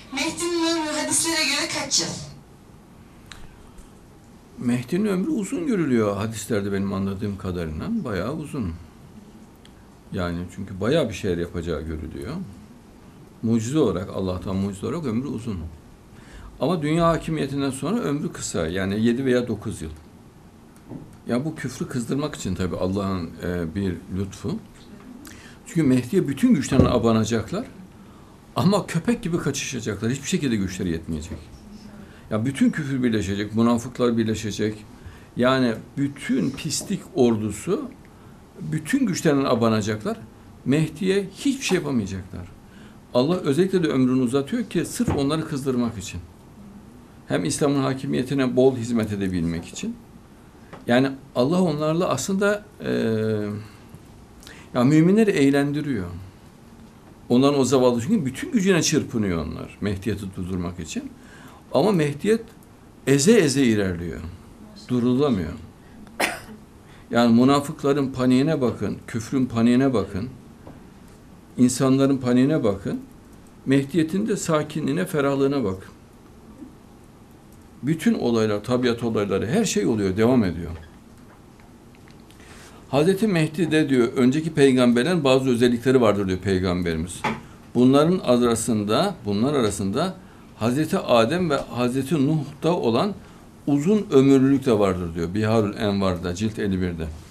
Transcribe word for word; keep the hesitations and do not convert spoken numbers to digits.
Mehdi'nin ömrü hadislere göre kaç yıl? Mehdi'nin ömrü uzun görülüyor hadislerde benim anladığım kadarıyla. Bayağı uzun. Yani çünkü bayağı bir şeyler yapacağı görülüyor. Mucize olarak, Allah'tan mucize olarak ömrü uzun. Ama dünya hakimiyetinden sonra ömrü kısa. Yani yedi veya dokuz yıl. Ya bu küfrü kızdırmak için tabii Allah'ın e, bir lütfu. Çünkü Mehdi'ye bütün güçlerine abanacaklar. Ama köpek gibi kaçışacaklar. Hiçbir şekilde güçleri yetmeyecek. Ya bütün küfür birleşecek, münafıklar birleşecek. Yani bütün pislik ordusu bütün güçlerine abanacaklar. Mehdi'ye hiçbir şey yapamayacaklar. Allah özellikle de ömrünü uzatıyor ki sırf onları kızdırmak için. Hem İslam'ın hakimiyetine bol hizmet edebilmek için. Yani Allah onlarla aslında e, ya müminleri eğlendiriyor. Onların o zavallı çünkü bütün gücüne çırpınıyor onlar Mehdiyet'i durdurmak için. Ama Mehdiyet eze eze ilerliyor. Durulamıyor. Yani münafıkların paniğine bakın, küfrün paniğine bakın, insanların paniğine bakın, Mehdiyet'in de sakinliğine, ferahlığına bakın. Bütün olaylar, tabiat olayları, her şey oluyor, devam ediyor. Hazreti Mehdi de diyor, önceki peygamberlerin bazı özellikleri vardır diyor Peygamberimiz. Bunların arasında, bunlar arasında Hazreti Adem ve Hazreti Nuh'ta olan uzun ömürlülük de vardır diyor. Biharül Envar'da, cilt elli birde.